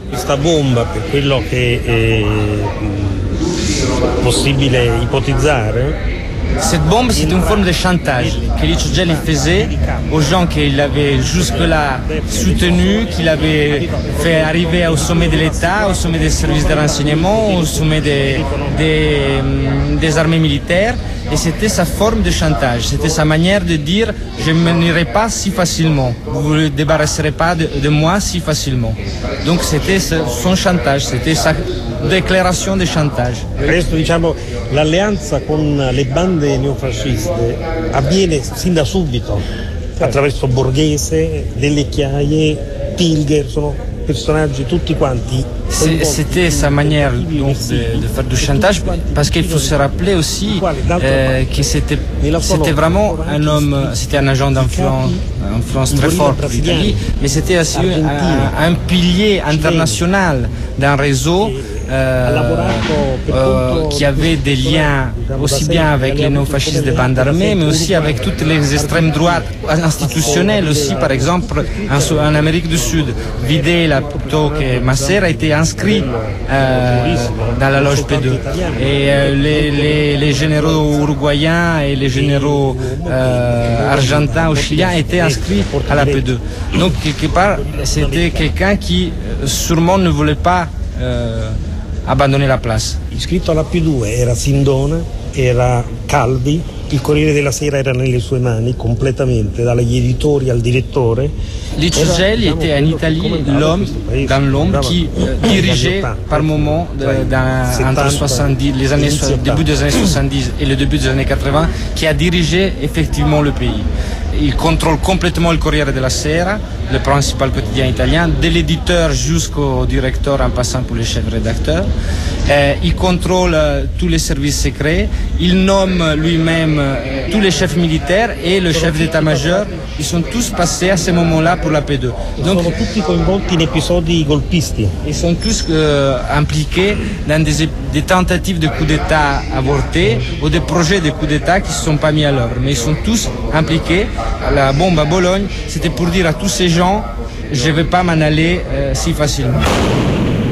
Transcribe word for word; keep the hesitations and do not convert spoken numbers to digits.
Questa bomba, per quello che è possibile ipotizzare, cette bombe, c'était une forme de chantage que Licio Gelli faisait aux gens qu'il avait jusque-là soutenus, qu'il avait fait arriver au sommet de l'État, au sommet des services de renseignement, au sommet des, des, des armées militaires. Et c'était sa forme de chantage, c'était sa manière de dire « je ne mènerai pas si facilement, vous ne vous débarrasserez pas de, de moi si facilement ». Donc c'était son chantage, c'était sa déclaration de chantage. Questo, diciamo, l'alleanza con le bande neofasciste avviene sin da subito, attraverso Borghese, Delle Chiaie, Pilger, sono personaggi tutti quanti. C'était sa manière donc, de, de faire du chantage, parce qu'il faut se rappeler aussi euh, que c'était c'était vraiment un homme, c'était un agent d'influence, influence très fort pour l'Italie, mais c'était aussi un, un pilier international d'un réseau euh, euh, qui avait des liens aussi bien avec les néofascistes des bandes armées, mais aussi avec toutes les extrêmes droites institutionnelles aussi. Par exemple, en, en Amérique du Sud, Videla plutôt que Massera était inscrit euh, dans la loge P deux. Et euh, les, les, les généraux uruguayens et les généraux euh, argentins ou chiliens étaient inscrits à la P deux. Donc, quelque part, c'était quelqu'un qui sûrement ne voulait pas euh, abandonner la place. Iscritto alla P due era Sindona, era Calvi, il Corriere della Sera era nelle sue mani completamente, dagli editori al direttore. Licio Gelli était en Italie l'homme dans l'ombre qui euh, dirigeait par moment de, dans, entre soixante-dix, les années, début des années soixante-dix et le début des années quatre-vingts, qui a dirigé effectivement le pays. Il contrôle complètement le Corriere della Sera, le principal quotidien italien, de l'éditeur jusqu'au directeur en passant pour les chefs rédacteurs. Euh, il contrôle euh, tous les services secrets, il nomme lui-même euh, tous les chefs militaires et le chef d'état-major. Ils sont tous passés à ce moment-là pour la P deux. Donc, sono tutti coinvolti in episodi golpisti. Ils sont tous euh, impliqués dans des, des tentatives de coup d'État avortés ou des projets de coup d'État qui ne se sont pas mis à l'œuvre. Mais ils sont tous impliqués. La bombe à Bologne, c'était pour dire à tous ces gens, je ne vais pas m'en aller euh, si facilement.